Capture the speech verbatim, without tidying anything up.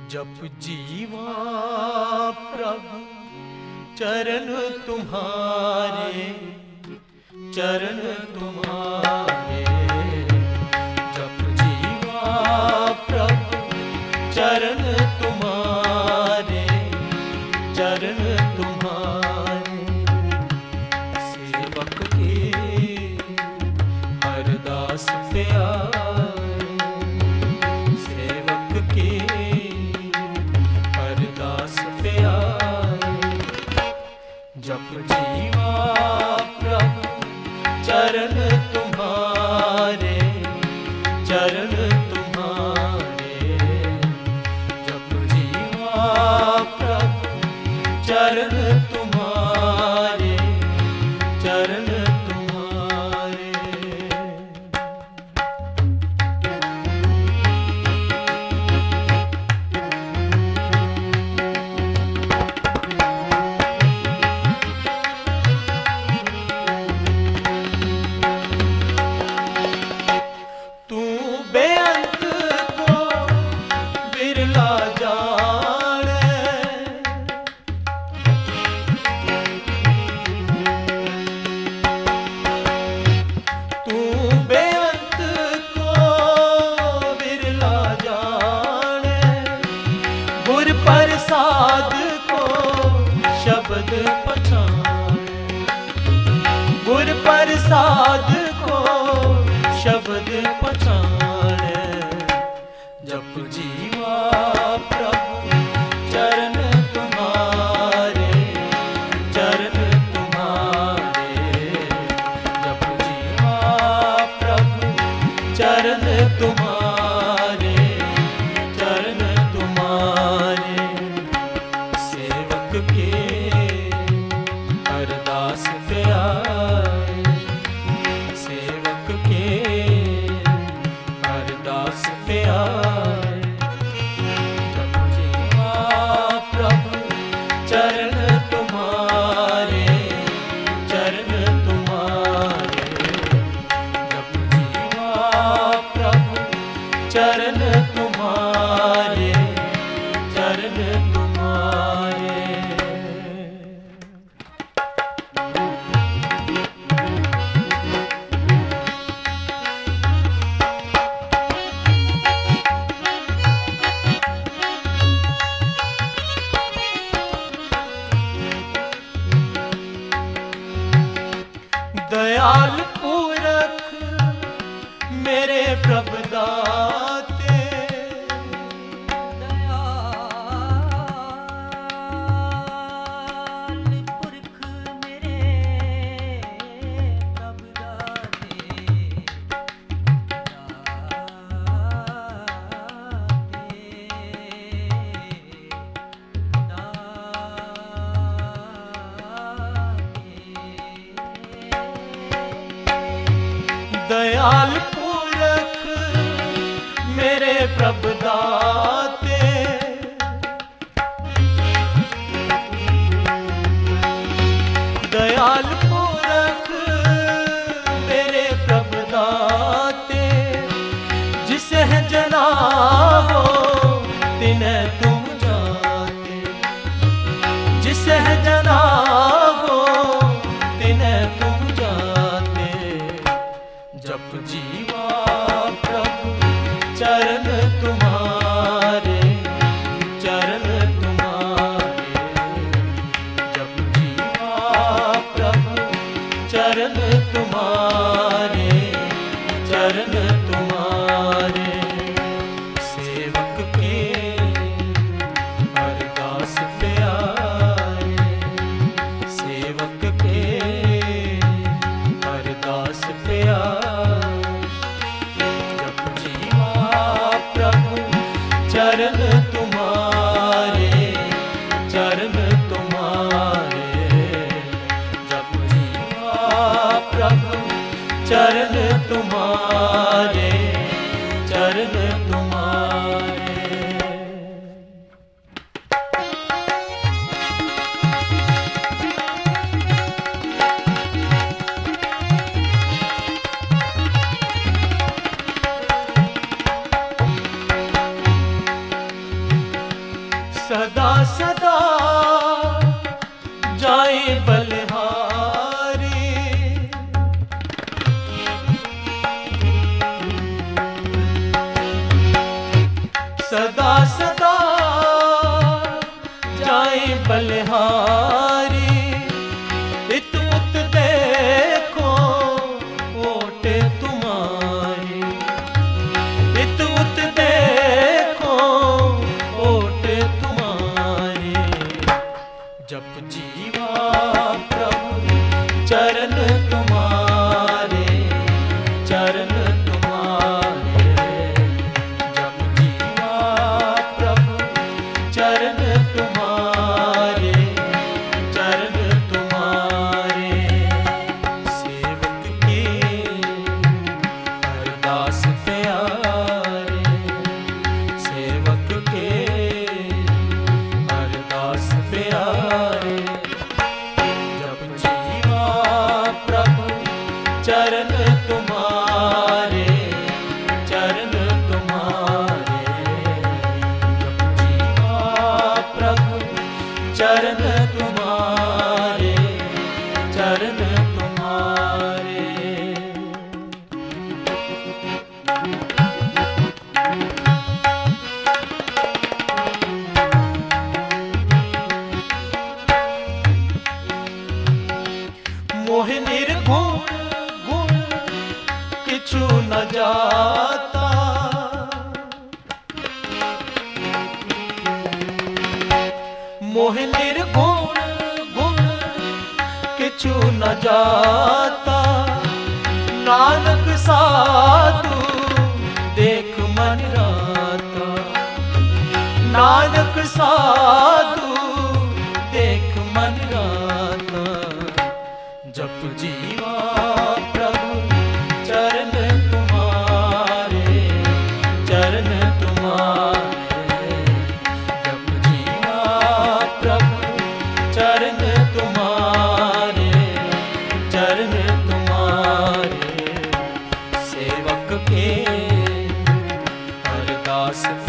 जप जीवा प्रभु चरण तुम्हारे, चरण तुम्हारे। जप जीवा प्रभु चरण तुम्हारे, चरण तुम्हारे। सेवक के हरदास प्यारे, सेवक के हरदास प्यारे। जप जीवा प्रभु चरण तुम्हारे, चरण तुम्हारे। जप जीवा प्रभु चरण तुम्हारे, चरण तुम्हारे। तू बेअंत को बिरला जाने, तू बेअंत को बिरला जाने। गुर प्रसाद को शब्द पहचाने, गुर प्रसाद को शब्द पहचाने। जप जीवा प्रभु चरण तुम्हारे, चरण तुम्हारे। जप जीवा प्रभु चरण तुम्हारे, चरण तुम्हारे। सेवक के अरदास प्यारे, सेवक के अरदास प्यारे। जप जीवा प्रभु चरण तुम्हारे, चरण तुम्हारे। जप जीवा प्रभु चरण तुम्हारे, चरण तुम्हारे। दयाल पूरख मेरे प्रभु दाते, दयाल पुरख मेरे प्रभु दाते। दयाल पूरख मेरे प्रभु दाते। दयाल पूरख मेरे प्रभु दाते। जिसे जना हो तिन्हें तुम जाते, जिसे जना हो तिन्हें तुम जाते। जप जीवा प्रभु चरण तुम्हारे, चरण तुम्हारे। जप जीवा प्रभु चरण तुम्हारे, चरण तुम्हारे। सेवक के अरदास प्यारे, सेवक के अरदास प्यारे। जप जीवा प्रभु चरण तुम्हारे, चरण तुम्हारे। जप जीवा प्रभु चरण तुम्हारे, चरण तुम्हारे। सदा सदा जाए बलिहारी। सदा सदा जाए बलिहारी। इत उत देखो ओट तुम्हारी। इत उत देखो ओट तुम्हारी। जप जीवा प्रभु चरण तुम्हारे, चरण तुम्हारे। जप जीवा प्रभु चरण तुम्हारे, चरण तुम्हारे। सेवक के अरदास प्यारे, सेवक के अरदास प्यारे। जब जीवा प्रभु चरण तुम्हारे, चरण तुम्हारे। जब जीवा प्रभु चरण तुम्हारे, चरण तुम्हारे। मोह निर्गुण गुण किछु न जाता। मोह निर्गुण गुण किछु न जाता। नानक साधु देख मन राता। नानक साधु देख मन राता। जप जीवा प्रभु चरण तुम्हारे, चरण तुम्हारे। जप जीवा प्रभु चरण तुम्हारे, चरण तुम्हारे। सेवक के अरदास